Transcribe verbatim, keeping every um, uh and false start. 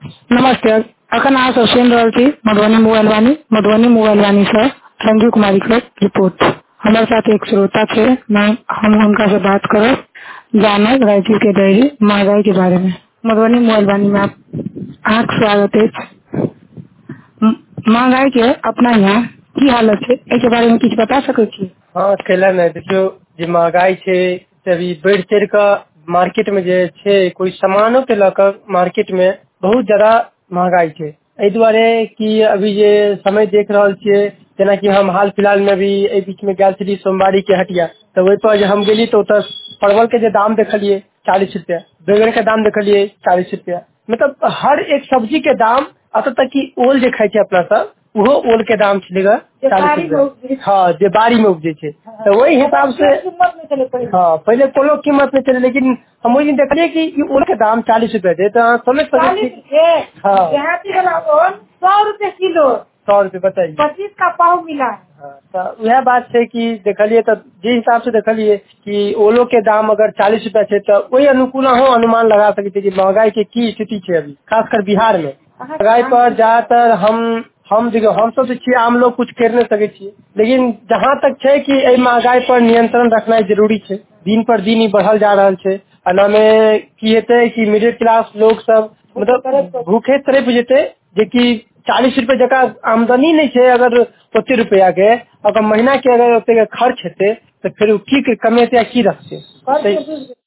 नमस्ते। अखन अहाँ सब सुनि रहल छी मधुबनी मोबाइल वाणी मधुबनी मोबाइल वाणी से संजू कुमारी के रिपोर्ट। हमारे साथ एक श्रोता थे, मैं हम उनका से बात करब जानब राजू के डायरी महंगाई के बारे में। मधुबनी मोबाइल वाणी में आप अहाँक स्वागत है। महंगाई के अपना यहाँ की हालत है, एक बारे में किछु बता सकै छी? हाँ कैला नहीं, देखियो जे महंगाई है अभी बढ़ चढ़ का मार्केट में जे छे, कोई सामानों के लकर मार्केट में बहुत ज्यादा महंगाई है। एहि दुआरे कि अभी जे समय देख रहल छियै, जेना कि हम हाल फिलहाल में भी एहि बीच में गेल छली सोमवारी के हटिया, तो वही पर हम गेली तो ओतऽ परवल के जे दाम देखलिए चालीस रुपया, बैगन के दाम देखलिए चालीस रुपया, मतलब हर एक सब्जी के दाम, अतः तक कि ओल जे खाई छे अपना सब, वो ओल के दाम छलेगा चालीस रुपया। हाँ, जे बाड़ी में उपजे छे, तो वही हिसाब से हाँ पहले कोनो कीमत नहीं चले, लेकिन हम वही दिन देखलिए कि ये ओल के दाम चालीस रुपए थे, तो हाँ, समझ सकते। हाँ सौ रुपए किलो, सौ रुपए बताइए, पच्चीस का पाव मिला है। हाँ, तो यह बात है कि देखलिए तो जिस हिसाब से देखलिए कि ओलो के दाम अगर चालीस रुपए थे, तो वही अनुकूल हो अनुमान लगा सकते कि महंगाई की की स्थिति है अभी, खासकर बिहार में। महंगाई पर ज्यादातर हम हम देखियो हम सब छी आम लोग कुछ कर नहीं सके छी, लेकिन जहाँ तक है कि एहि महंगाई पर नियंत्रण रखना जरूरी है। दिन पर दिन ही बढ़ल जा रहा है। एना में की हेतै कि मिडिल क्लास लोग सब मतलब भूखे तरफ जेते, जे कि चालीस रुपए जगह आमदनी नहीं है, अगर ओते रुपया के अगर महीना के अगर ओते के खर्च हेते, तो फिर की कमेते या की रखते।